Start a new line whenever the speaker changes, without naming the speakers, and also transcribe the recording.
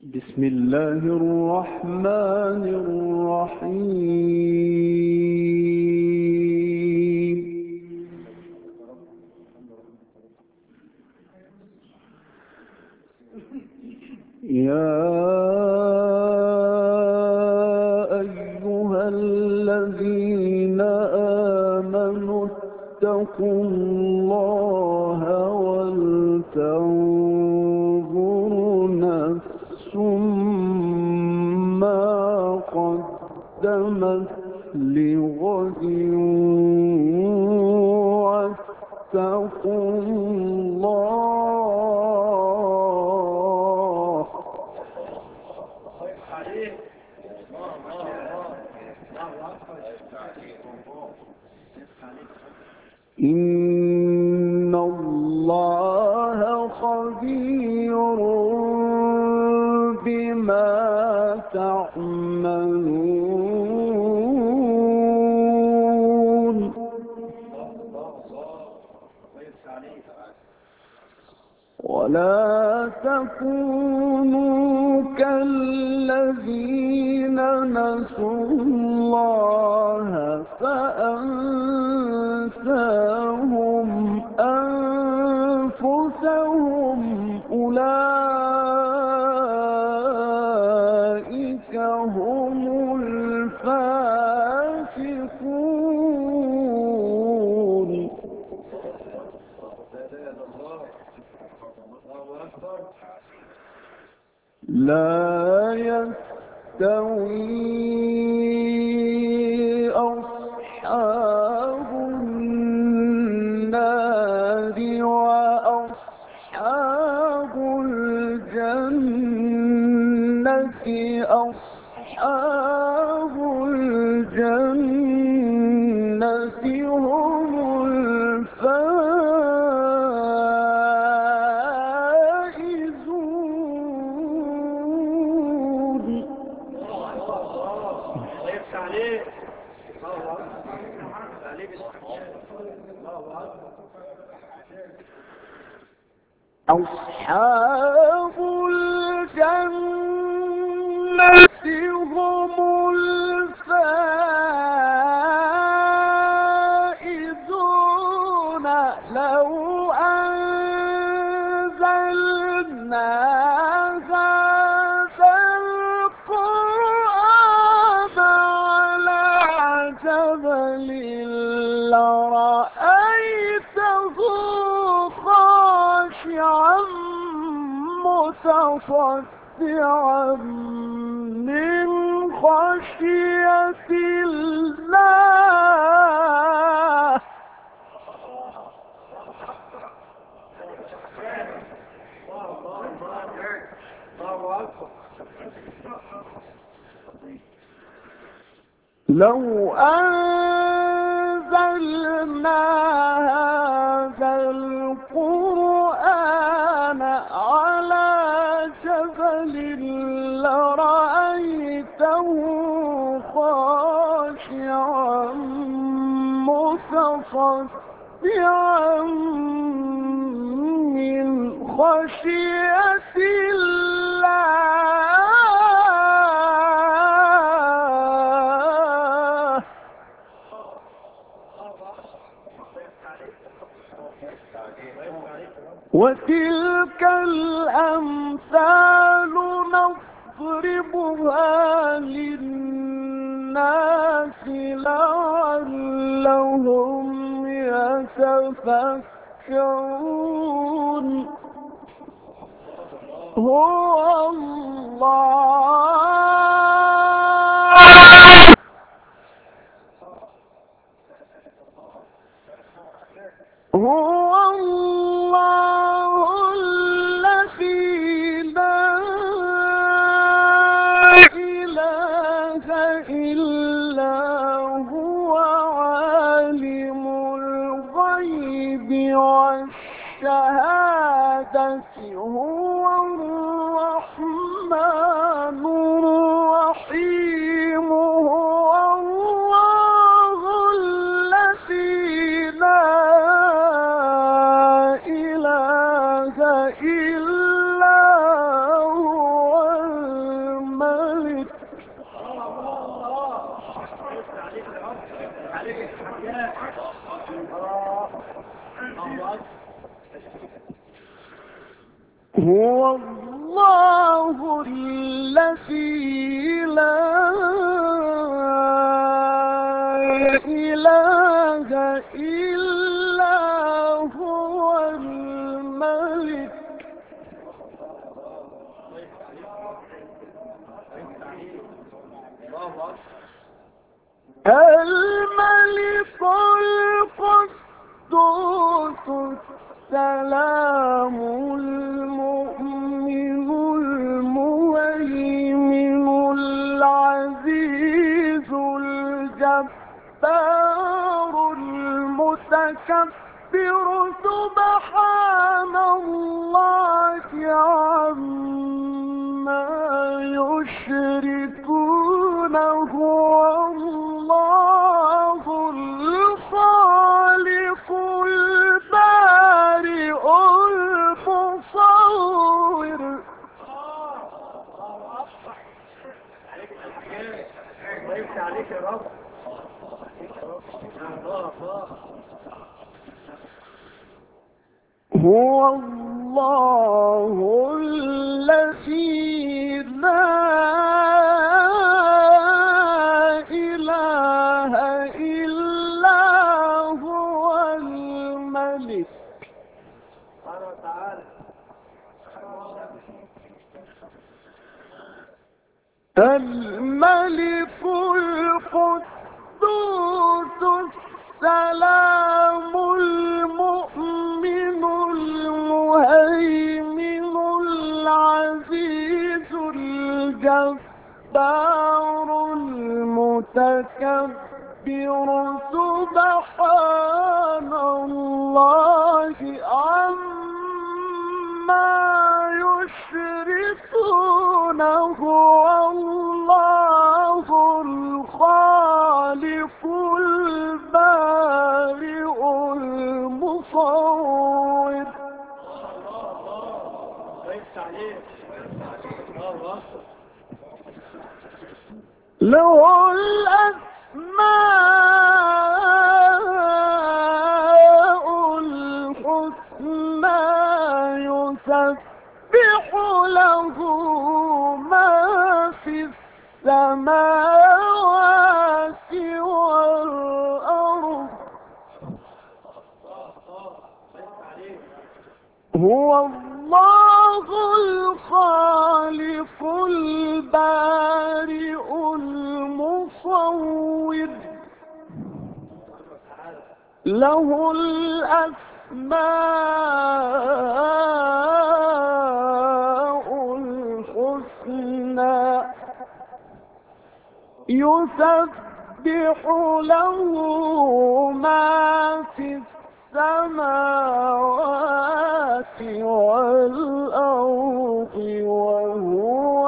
بسم الله الرحمن الرحيم. يا أيها الذين آمنوا اتقوا الله ولتنظر نفس ما قدمت لغد واتقوا الله. إن الله خبير بما تعملون. ولا تكونوا كالذين نسوا الله فأنساهم أنفسهم أولئك هم الفاسقون. لا يستوي أصحاب النار وأصحاب الجنة. أصحاب الجنة هم الفائزون. أصحاب الجنة هم الفائزون. لو أنزلنا هذا القرآن على جبل لرأيته خاشعا متصدعا من خشية الله. لو أنزلنا هذا القرآن على جبل لرأيته خاشعا متصدعا من خشية الله. وتلك الأمثال نضربها للناس لعلهم يتفكرون. هو الله هو الله الذي لا إله إلا هو عالم الغيب والشهادة. هو الرحمن الرحيم. هو الله الذي لا هو الله الذي لا إله إلا هو الملك القدوس السلام المؤمن المهيمن العزيز الجبار المتكبر سبحان الله عما يشركون هو الله الخالق البارئ المصور عليك يا رب. هو الله الذي لا إله إلا هو الملك الملك القدوس السلام المؤمن المهيمن العزيز الجبار المتكبر سبحان الله عما يشركون هو الله الخالق البارئ المصور له الأسماء الحسنى يسبح له ما في السماوات والأرض هو الله الخالق البارئ المصور له الأسماء الحسنى يسبح له ما في السماوات والأرض وهو